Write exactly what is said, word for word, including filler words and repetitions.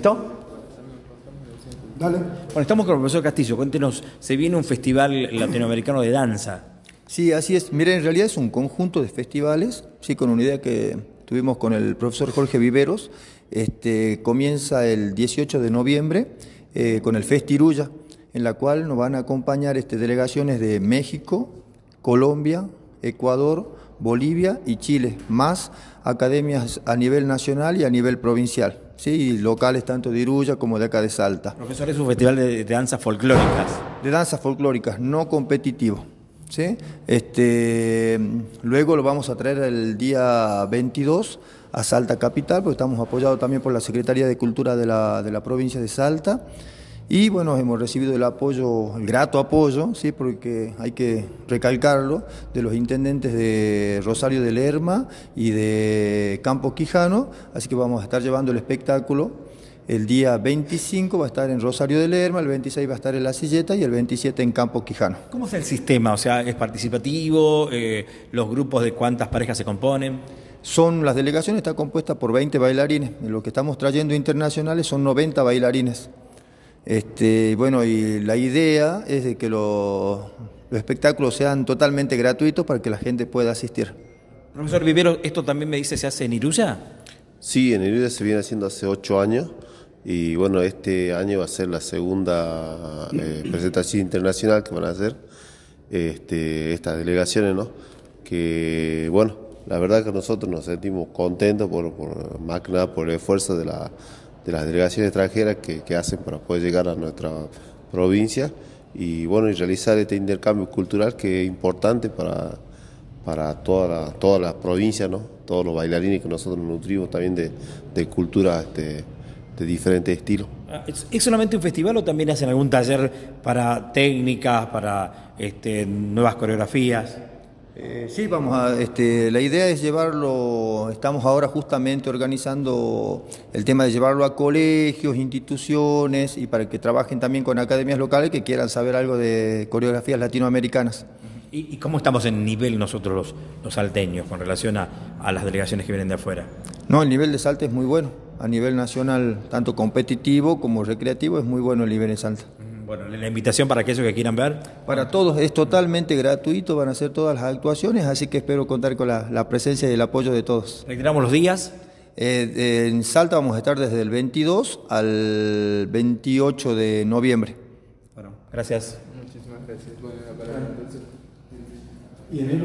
¿Listo? Dale. Bueno, estamos con el profesor Castillo. Cuéntenos, se viene un festival latinoamericano de danza. Sí, así es. Miren, en realidad es un conjunto de festivales, sí, con una idea que tuvimos con el profesor Jorge Viveros. Este, comienza el dieciocho de noviembre eh, con el Festirulla, en la cual nos van a acompañar este, delegaciones de México, Colombia, Ecuador, Bolivia y Chile, más academias a nivel nacional y a nivel provincial, ¿sí? Y locales tanto de Iruya como de acá de Salta. Profesor, es un festival de, de danzas folclóricas. De danzas folclóricas, no competitivo, ¿sí? Este, luego lo vamos a traer el día veintidós a Salta Capital, porque estamos apoyados también por la Secretaría de Cultura de la, de la provincia de Salta. Y bueno, hemos recibido el apoyo, el grato apoyo, ¿sí? Porque hay que recalcarlo, de los intendentes de Rosario de Lerma y de Campo Quijano, así que vamos a estar llevando el espectáculo. El día veinticinco va a estar en Rosario de Lerma, el veintiséis va a estar en La Silleta y el veintisiete en Campo Quijano. ¿Cómo es el sistema? O sea, ¿es participativo? Eh, ¿Los grupos de cuántas parejas se componen? Son, las delegaciones está compuesta por veinte bailarines, lo que estamos trayendo internacionales son noventa bailarines. Este, bueno, y la idea es de que los, los espectáculos sean totalmente gratuitos para que la gente pueda asistir. Profesor Vivero, ¿esto también me dice se hace en Iruya? Sí, en Iruya se viene haciendo hace ocho años y bueno, este año va a ser la segunda eh, presentación internacional que van a hacer este, estas delegaciones, ¿no? Que bueno, la verdad que nosotros nos sentimos contentos por, por más que nada por el esfuerzo de la de las delegaciones extranjeras que, que hacen para poder llegar a nuestra provincia y bueno, y realizar este intercambio cultural que es importante para, para toda la, toda la provincia, ¿no? Todos los bailarines que nosotros nos nutrimos también de, de cultura este, de diferentes estilos. ¿Es, ¿Es solamente un festival o también hacen algún taller para técnicas, para este, nuevas coreografías? Eh, sí, vamos a, este, la idea es llevarlo, estamos ahora justamente organizando el tema de llevarlo a colegios, instituciones y para que trabajen también con academias locales que quieran saber algo de coreografías latinoamericanas. ¿Y, y cómo estamos en nivel nosotros los, los salteños con relación a, a las delegaciones que vienen de afuera? No, el nivel de Salta es muy bueno, a nivel nacional, tanto competitivo como recreativo, es muy bueno el nivel de Salta. Bueno, la invitación para aquellos que quieran ver. Para todos, es totalmente gratuito, van a hacer todas las actuaciones, así que espero contar con la, la presencia y el apoyo de todos. Reiteramos los días. Eh, en Salta vamos a estar desde el veintidós al veintiocho de noviembre. Bueno, gracias. Muchísimas gracias. Bueno, para...